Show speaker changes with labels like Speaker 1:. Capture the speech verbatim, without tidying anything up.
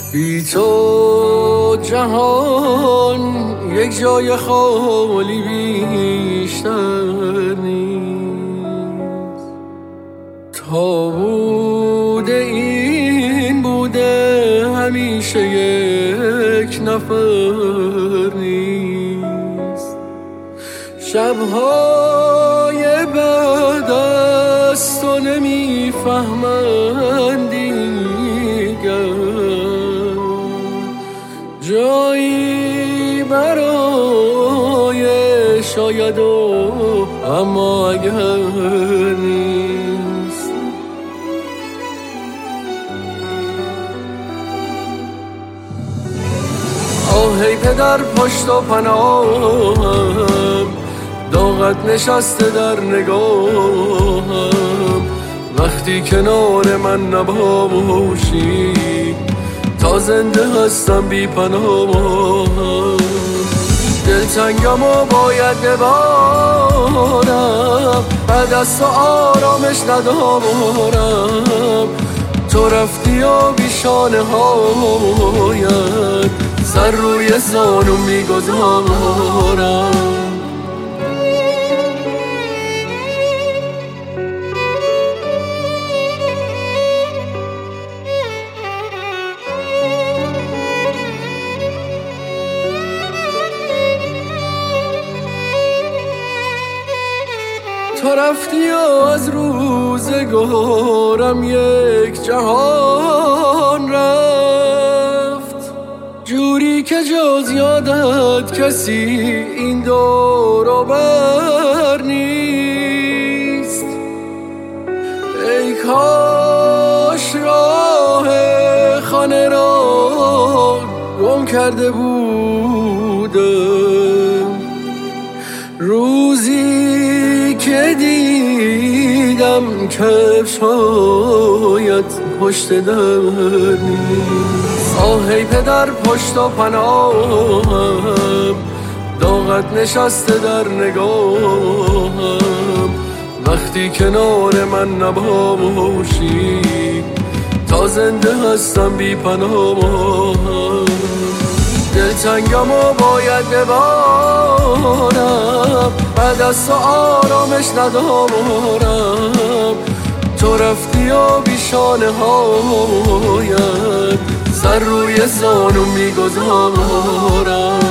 Speaker 1: بی تو جهان یک جای خالی بیشتر نیست. تا بوده این بوده همیشه یک نفر نیست. شبهای بعد از تو نمیفهمند دیگر جایی برای شاید و اما اگر نیست. آه ای پدر پشت و پناهم، داغت نشسته در نگاهم. وقتی کنار من نباشی تا زنده هستم بی پناهم. دلتنگم و باید ببارم، بعد از تو آرامش ندارم. تو رفتی و بیشانه هایت سر روی زانو میگذارم. تو رفتی و از روزگارم یک جهان رفت، جوری که جز یادت کسی این دور و بر نیست. ای کاش راه خانه را گم کرده بودم، روزی که دیدم کفشایت پشت در نیست. آه ای پدر پشت و پناهم، داغت نشسته در نگاهم. وقتی کنار من نباشی تا زنده هستم بی پناهم. دلتنگم و باید ببارم، بعد از تو آرامش ندارم. تو رفتی و بیشانه هایت سر روی زانو میگذارم.